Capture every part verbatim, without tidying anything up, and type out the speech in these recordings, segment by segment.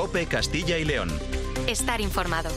COPE Castilla y León. Estar informado.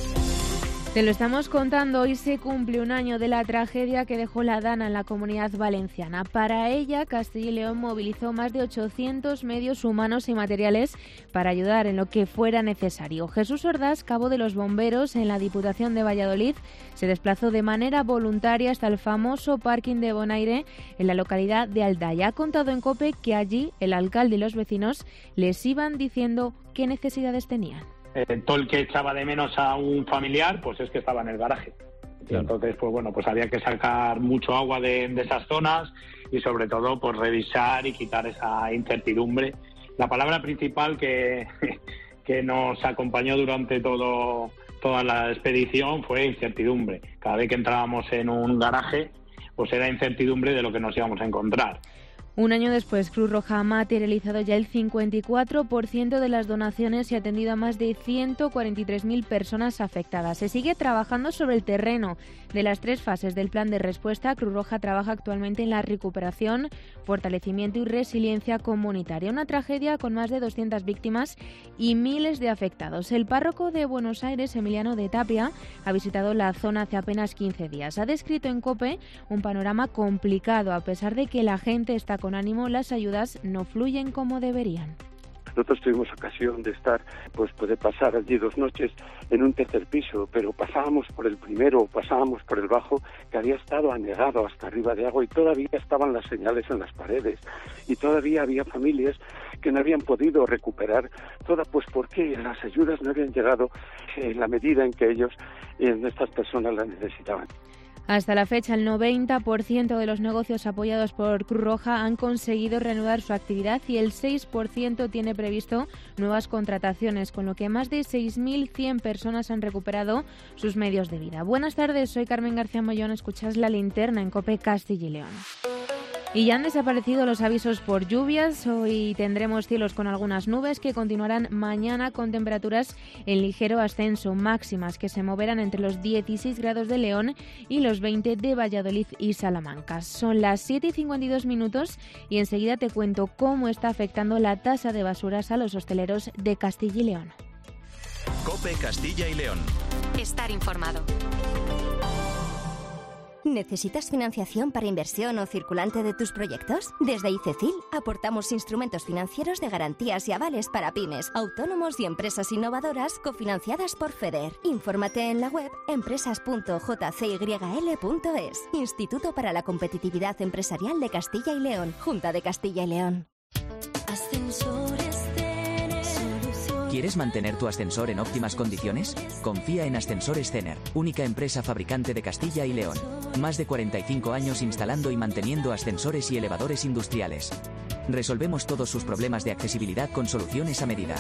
Te lo estamos contando, hoy se cumple un año de la tragedia que dejó la Dana en la Comunidad Valenciana. Para ella, Castilla y León movilizó más de ochocientos medios humanos y materiales para ayudar en lo que fuera necesario. Jesús Ordaz, cabo de los bomberos en la Diputación de Valladolid, se desplazó de manera voluntaria hasta el famoso parking de Bonaire en la localidad de Aldaya. Ha contado en COPE que allí el alcalde y los vecinos les iban diciendo qué necesidades tenían. Eh, todo el que echaba de menos a un familiar, pues es que estaba en el garaje. Claro. Entonces, pues bueno, pues había que sacar mucho agua de, de esas zonas y sobre todo, pues revisar y quitar esa incertidumbre. La palabra principal que, que nos acompañó durante todo toda la expedición fue incertidumbre. Cada vez que entrábamos en un garaje, pues era incertidumbre de lo que nos íbamos a encontrar. Un año después, Cruz Roja ha materializado ya el cincuenta y cuatro por ciento de las donaciones y ha atendido a más de ciento cuarenta y tres mil personas afectadas. Se sigue trabajando sobre el terreno. De las tres fases del plan de respuesta, Cruz Roja trabaja actualmente en la recuperación, fortalecimiento y resiliencia comunitaria. Una tragedia con más de doscientas víctimas y miles de afectados. El párroco de Buenos Aires, Emiliano de Tapia, ha visitado la zona hace apenas quince días. Ha descrito en COPE un panorama complicado. A pesar de que la gente está con ánimo, las ayudas no fluyen como deberían. Nosotros tuvimos ocasión de estar, pues poder pasar allí dos noches en un tercer piso, pero pasábamos por el primero, pasábamos por el bajo, que había estado anegado hasta arriba de agua y todavía estaban las señales en las paredes y todavía había familias que no habían podido recuperar toda, pues porque las ayudas no habían llegado en la medida en que ellos, en estas personas las necesitaban. Hasta la fecha, el noventa por ciento de los negocios apoyados por Cruz Roja han conseguido reanudar su actividad y el seis por ciento tiene previsto nuevas contrataciones, con lo que más de seis mil cien personas han recuperado sus medios de vida. Buenas tardes, soy Carmen García Mollón, escuchas La Linterna en COPE Castilla y León. Y ya han desaparecido los avisos por lluvias. Hoy tendremos cielos con algunas nubes que continuarán mañana con temperaturas en ligero ascenso, máximas que se moverán entre los dieciséis grados de León y los veinte de Valladolid y Salamanca. Son las siete y cincuenta y dos minutos y enseguida te cuento cómo está afectando la tasa de basuras a los hosteleros de Castilla y León. COPE Castilla y León. Estar informado. ¿Necesitas financiación para inversión o circulante de tus proyectos? Desde ICECIL aportamos instrumentos financieros de garantías y avales para pymes, autónomos y empresas innovadoras cofinanciadas por FEDER. Infórmate en la web empresas punto j c y l punto es. Instituto para la Competitividad Empresarial de Castilla y León. Junta de Castilla y León. ¿Quieres mantener tu ascensor en óptimas condiciones? Confía en Ascensores Cener, única empresa fabricante de Castilla y León. Más de cuarenta y cinco años instalando y manteniendo ascensores y elevadores industriales. Resolvemos todos sus problemas de accesibilidad con soluciones a medida.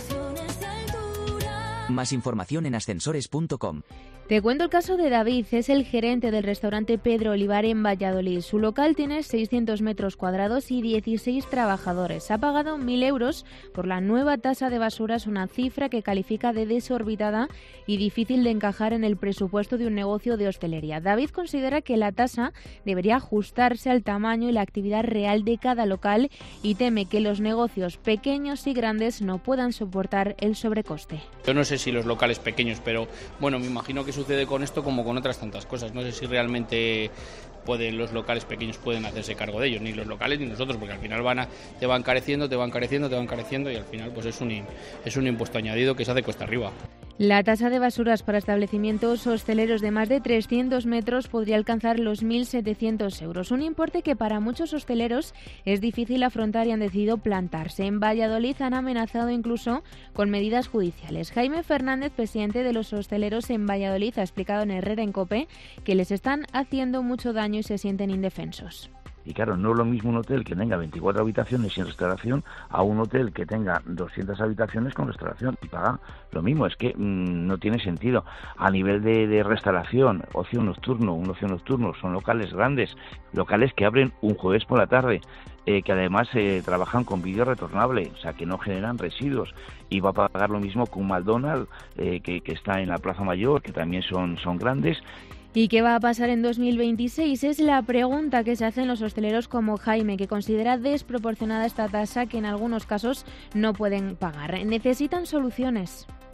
Más información en ascensores punto com. Te cuento el caso de David, es el gerente del restaurante Pedro Olivar en Valladolid. Su local tiene seiscientos metros cuadrados y dieciséis trabajadores. Ha pagado mil euros por la nueva tasa de basuras, una cifra que califica de desorbitada y difícil de encajar en el presupuesto de un negocio de hostelería. David considera que la tasa debería ajustarse al tamaño y la actividad real de cada local y teme que los negocios pequeños y grandes no puedan soportar el sobrecoste. Yo no sé si los locales pequeños, pero bueno, me imagino que sucede con esto como con otras tantas cosas. No sé si realmente pueden los locales pequeños pueden hacerse cargo de ellos, ni los locales ni nosotros, porque al final van a, te van careciendo, te van careciendo, te van careciendo y al final pues es un, es un impuesto añadido que se hace cuesta arriba. La tasa de basuras para establecimientos hosteleros de más de trescientos metros podría alcanzar los mil setecientos euros, un importe que para muchos hosteleros es difícil afrontar y han decidido plantarse. En Valladolid han amenazado incluso con medidas judiciales. Jaime Fernández, presidente de los hosteleros en Valladolid, ha explicado en Herrera en COPE que les están haciendo mucho daño y se sienten indefensos. Y claro, no es lo mismo un hotel que tenga veinticuatro habitaciones sin restauración a un hotel que tenga doscientas habitaciones con restauración y paga lo mismo. Es que mmm, no tiene sentido. A nivel de, de restauración, ocio nocturno, un ocio nocturno, son locales grandes, locales que abren un jueves por la tarde, eh, que además eh, trabajan con vídeo retornable, o sea, que no generan residuos. Y va a pagar lo mismo que un McDonald's eh, que, que está en la Plaza Mayor, que también son, son grandes. ¿Y qué va a pasar en dos mil veintiséis? Es la pregunta que se hacen los hosteleros como Jaime, que considera desproporcionada esta tasa que en algunos casos no pueden pagar. Necesitan soluciones.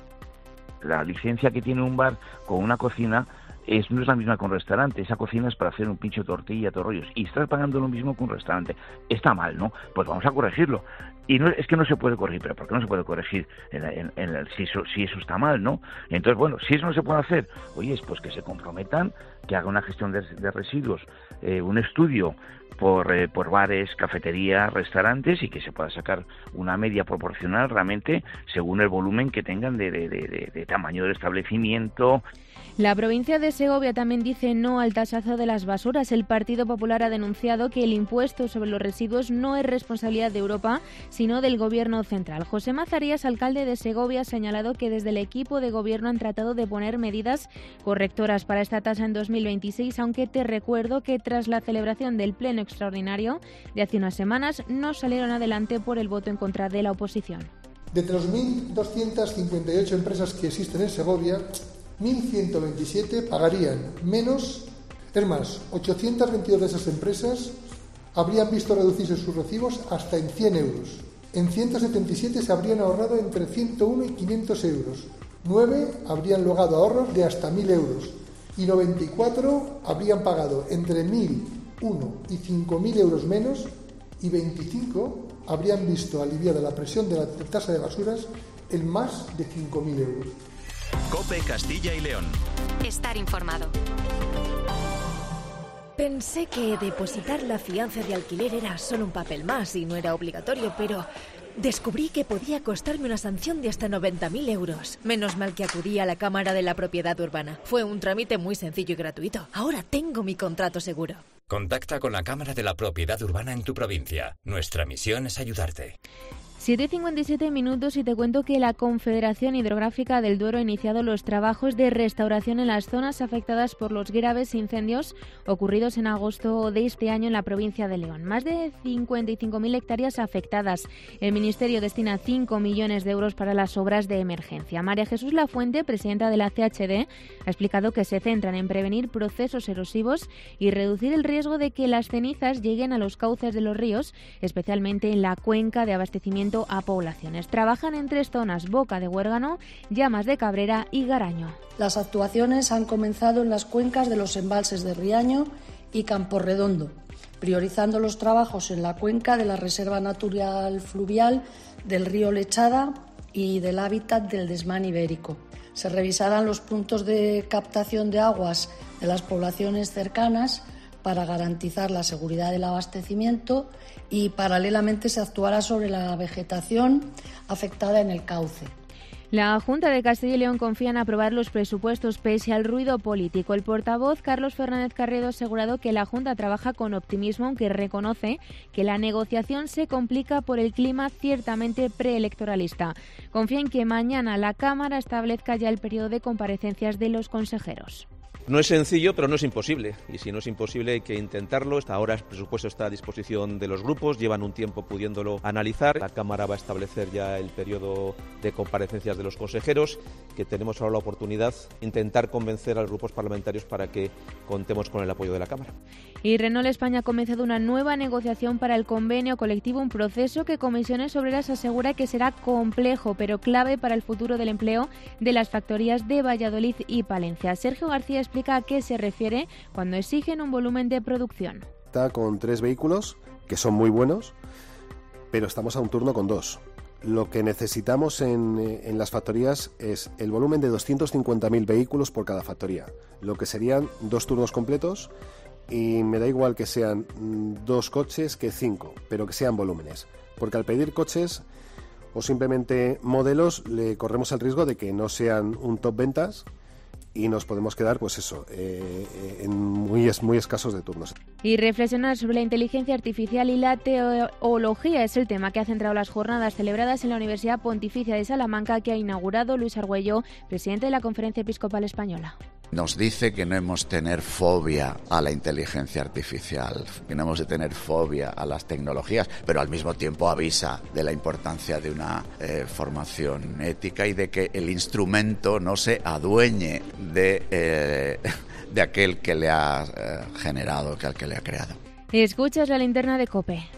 la licencia que tiene un bar con una cocina es, no es la misma que un restaurante. Esa cocina es para hacer un pincho de tortilla, torrollos, y estás pagando lo mismo que un restaurante. Está mal, ¿no? Pues vamos a corregirlo. Y no es que no se puede corregir, pero ¿por qué no se puede corregir en, en, en el, si, eso, si eso está mal, ¿no? Entonces, bueno, si eso no se puede hacer, oye, pues que se comprometan, que haga una gestión de, de residuos, eh, un estudio por, eh, por bares, cafeterías, restaurantes, y que se pueda sacar una media proporcional realmente según el volumen que tengan de, de, de, de, de tamaño del establecimiento. La provincia de Segovia también dice no al tasazo de las basuras. El Partido Popular ha denunciado que el impuesto sobre los residuos no es responsabilidad de Europa, sino del Gobierno central. José Mazarías, alcalde de Segovia, ha señalado que desde el equipo de Gobierno han tratado de poner medidas correctoras para esta tasa en dos mil veintiséis, aunque te recuerdo que tras la celebración del Pleno Extraordinario de hace unas semanas no salieron adelante por el voto en contra de la oposición. De entre los mil doscientas cincuenta y ocho empresas que existen en Segovia, mil ciento veintisiete pagarían menos, es más, ochocientas veintidós de esas empresas habrían visto reducirse sus recibos hasta en cien euros. En ciento setenta y siete se habrían ahorrado entre ciento uno y quinientos euros. nueve habrían logrado ahorros de hasta mil euros. Y noventa y cuatro habrían pagado entre mil uno y cinco mil euros menos. Y veinticinco habrían visto aliviada la presión de la tasa de basuras en más de cinco mil euros. COPE Castilla y León. Estar informado. Pensé que depositar la fianza de alquiler era solo un papel más y no era obligatorio, pero descubrí que podía costarme una sanción de hasta noventa mil euros. Menos mal que acudí a la Cámara de la Propiedad Urbana. Fue un trámite muy sencillo y gratuito. Ahora tengo mi contrato seguro. Contacta con la Cámara de la Propiedad Urbana en tu provincia. Nuestra misión es ayudarte. siete y cincuenta y siete minutos y te cuento que la Confederación Hidrográfica del Duero ha iniciado los trabajos de restauración en las zonas afectadas por los graves incendios ocurridos en agosto de este año en la provincia de León. Más de cincuenta y cinco mil hectáreas afectadas. El Ministerio destina cinco millones de euros para las obras de emergencia. María Jesús Lafuente, presidenta de la C H D, ha explicado que se centran en prevenir procesos erosivos y reducir el riesgo de que las cenizas lleguen a los cauces de los ríos, especialmente en la cuenca de abastecimiento a poblaciones. Trabajan en tres zonas: Boca de Huérgano, Llamas de Cabrera y Garaño. Las actuaciones han comenzado en las cuencas de los embalses de Riaño y Camporredondo, priorizando los trabajos en la cuenca de la Reserva Natural Fluvial del río Lechada y del hábitat del desmán ibérico. Se revisarán los puntos de captación de aguas de las poblaciones cercanas para garantizar la seguridad del abastecimiento y paralelamente se actuará sobre la vegetación afectada en el cauce. La Junta de Castilla y León confía en aprobar los presupuestos pese al ruido político. El portavoz Carlos Fernández Carredo ha asegurado que la Junta trabaja con optimismo, aunque reconoce que la negociación se complica por el clima ciertamente preelectoralista. Confía en que mañana la Cámara establezca ya el periodo de comparecencias de los consejeros. No es sencillo, pero no es imposible. Y si no es imposible, hay que intentarlo. Hasta ahora el presupuesto está a disposición de los grupos, llevan un tiempo pudiéndolo analizar. La Cámara va a establecer ya el periodo de comparecencias de los consejeros, que tenemos ahora la oportunidad de intentar convencer a los grupos parlamentarios para que contemos con el apoyo de la Cámara. Y Renault España ha comenzado una nueva negociación para el convenio colectivo, un proceso que Comisiones Obreras asegura que será complejo, pero clave para el futuro del empleo de las factorías de Valladolid y Palencia. Sergio García explica a qué se refiere cuando exigen un volumen de producción. Está con tres vehículos que son muy buenos, pero estamos a un turno con dos. Lo que necesitamos en, en las factorías es el volumen de doscientos cincuenta mil vehículos por cada factoría, lo que serían dos turnos completos, y me da igual que sean dos coches que cinco, pero que sean volúmenes, porque al pedir coches o simplemente modelos le corremos el riesgo de que no sean un top ventas y nos podemos quedar, pues eso, eh, en muy, muy escasos de turnos. Y reflexionar sobre la inteligencia artificial y la teología es el tema que ha centrado las jornadas celebradas en la Universidad Pontificia de Salamanca, que ha inaugurado Luis Argüello, presidente de la Conferencia Episcopal Española. Nos dice que no hemos de tener fobia a la inteligencia artificial, que no hemos de tener fobia a las tecnologías, pero al mismo tiempo avisa de la importancia de una eh, formación ética y de que el instrumento no se adueñe de, eh, de aquel que le ha eh, generado, que al que le ha creado. Escuchas la linterna de COPE.